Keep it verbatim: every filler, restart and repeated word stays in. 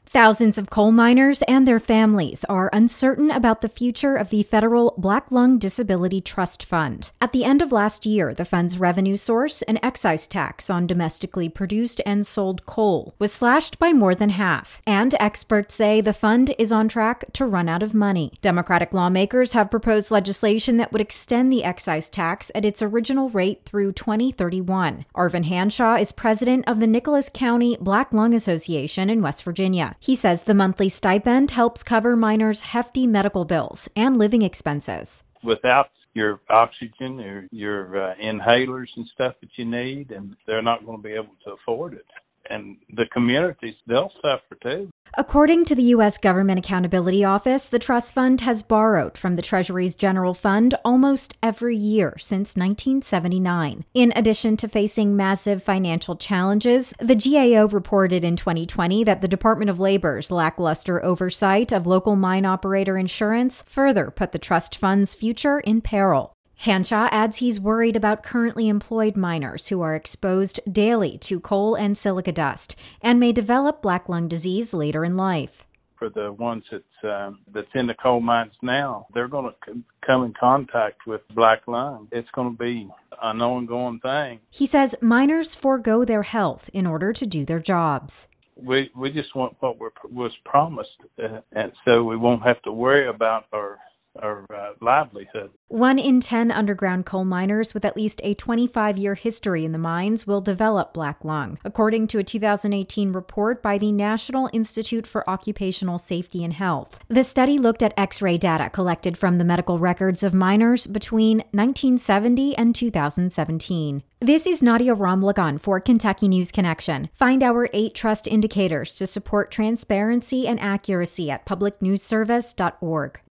Thousands of coal miners and their families are uncertain about the future of the federal Black Lung Disability Trust Fund. At the end of last year, the fund's revenue source, an excise tax on domestically produced and sold coal, was slashed by more than half. And experts say the fund is on track to run out of money. Democratic lawmakers have proposed legislation that would extend the excise tax at its original rate through twenty thirty-one. Arvin Hanshaw is president of the Nicholas County Black Lung Association in West Virginia. He says the monthly stipend helps cover miners' hefty medical bills and living expenses. Without your oxygen or your uh, inhalers and stuff that you need, and they're not going to be able to afford it. And the communities, they'll suffer too. According to the U S Government Accountability Office, the trust fund has borrowed from the Treasury's general fund almost every year since nineteen seventy-nine. In addition to facing massive financial challenges, the G A O reported in twenty twenty that the Department of Labor's lackluster oversight of local mine operator insurance further put the trust fund's future in peril. Hanshaw adds he's worried about currently employed miners who are exposed daily to coal and silica dust and may develop black lung disease later in life. For the ones that's, um, that's in the coal mines now, they're going to c- come in contact with black lung. It's going to be an ongoing thing. He says miners forego their health in order to do their jobs. We we just want what we're, was promised, uh, and so we won't have to worry about our our uh, livelihood. One in ten underground coal miners with at least a twenty-five-year history in the mines will develop black lung, according to a two thousand eighteen report by the National Institute for Occupational Safety and Health. The study looked at X-ray data collected from the medical records of miners between nineteen seventy and two thousand seventeen. This is Nadia Ramlagan for Kentucky News Connection. Find our eight trust indicators to support transparency and accuracy at public news service dot org.